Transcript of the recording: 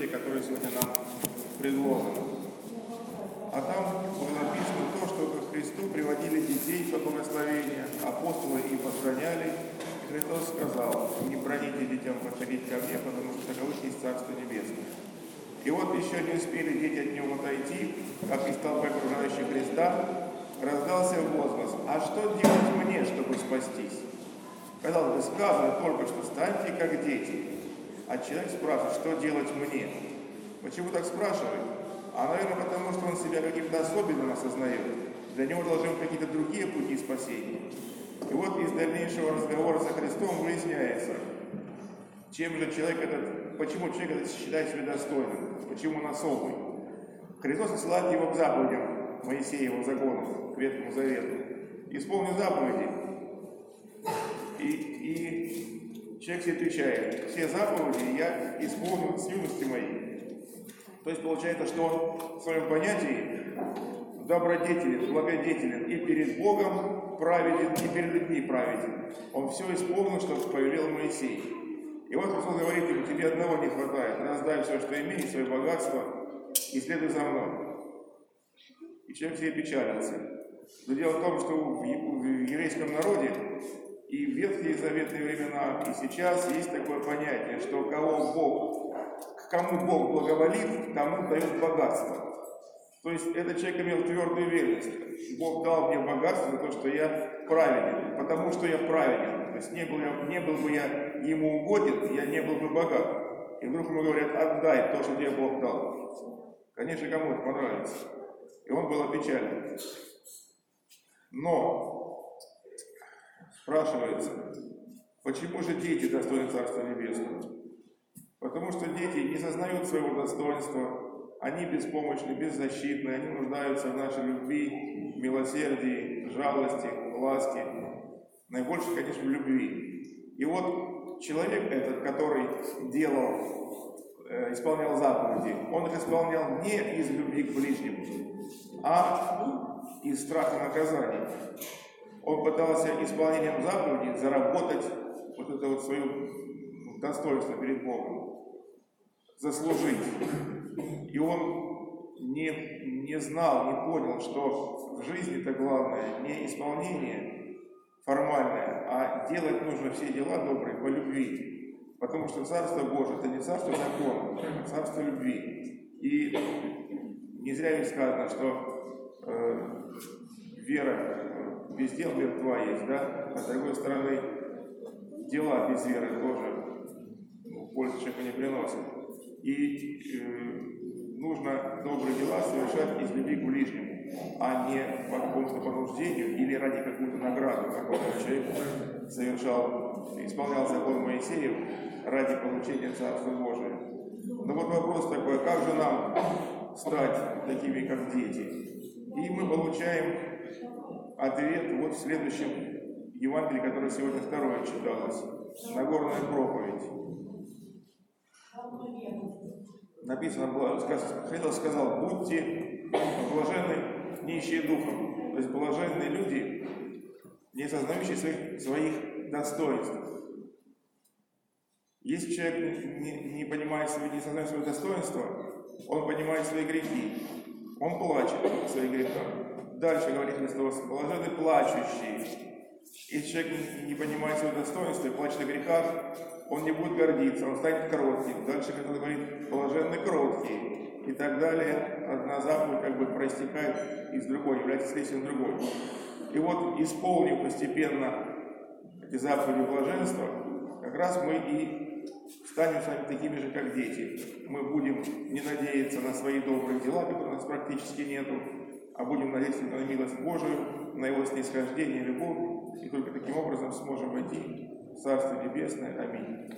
которые сегодня нам предложены. А там было написано то, что к Христу приводили детей по благословению, апостолы их охраняли. И Христос сказал: не броните детям подходить ко мне, потому что таковых есть Царство Небесное. И вот еще не успели дети от него отойти, как из толпы окружающих Христа раздался возглас: а что делать мне, чтобы спастись? Казалось бы, сказано только что: станьте как дети. А человек спрашивает: что делать мне? Почему так спрашивает? А, наверное, потому что он себя каким-то особенным осознает. Для него должны быть какие-то другие пути спасения. И вот из дальнейшего разговора со Христом выясняется, чем же человек этот, почему человек этот считает себя достойным, почему он особый. Христос посылает его к заповедям Моисееву закону, к Ветхому Завету. Исполнил заповеди. И человек себе отвечает: все заповеди я исполнил с юности моей. То есть получается, что он в своем понятии добродетелен, благодетелен и перед Богом праведен, и перед людьми праведен. Он все исполнил, что повелел Моисей. И вот Христос говорит ему: тебе одного не хватает, раздай все, что имеешь, свое богатство, и следуй за мной. И человек себе печалится. Но дело в том, что в еврейском народе и в Ветхие Заветные времена, и сейчас есть такое понятие, что кому Бог благоволит, тому дает богатство. То есть этот человек имел твердую уверенность: Бог дал мне богатство за то, что я праведен, потому что я праведен. То есть не был бы я ему угоден, я не был бы богат. И вдруг ему говорят: отдай то, что тебе Бог дал. Конечно, кому это понравится. И он был опечален. Но спрашивается, почему же дети достойны Царства Небесного? Потому что дети не сознают своего достоинства, они беспомощны, беззащитны, они нуждаются в нашей любви, милосердии, жалости, ласке. Наибольше, конечно, в любви. И вот человек этот, который исполнял заповеди, он их исполнял не из любви к ближнему, а из страха наказания. Он пытался исполнением заповедей заработать вот это вот свое достоинство перед Богом, заслужить. И он не знал, не понял, что в жизни-то главное не исполнение формальное, а делать нужно все дела добрые по любви. Потому что Царство Божие — это не царство закона, а царство любви. И не зря ведь сказано, что вера без дел мертва есть, да? А с другой стороны, дела без веры тоже пользы человеку не приносят. И нужно добрые дела совершать из любви к ближнему, а не по какому-то понуждению или ради какой-то награды, как вот человек исполнял закон Моисеев ради получения Царства Божия. Но вот вопрос такой: как же нам стать такими, как дети? И мы получаем ответ вот в следующем Евангелии, которое сегодня второе читалось. Нагорная проповедь. Написано, Христос сказал: будьте блаженны нищие духом. То есть блаженные люди, не сознающие своих достоинств. Если человек не понимает, не сознает свои достоинства, он понимает свои грехи. Он плачет о своих грехах. Дальше говорит Христос: блаженны плачущие. Если человек не понимает свои достоинства и плачет о грехах, он не будет гордиться, он станет кротким. Дальше Христос говорит: блаженны кроткие. И так далее. Одна заповедь как бы проистекает из другой, является следствием другой. И вот, исполнив постепенно эти заповеди блаженства, как раз мы и станем с вами такими же, как дети. Мы будем не надеяться на свои добрые дела, которых у нас практически нету, а будем надеяться на милость Божию, на Его снисхождение, любовь, и только таким образом сможем войти в Царство Небесное. Аминь.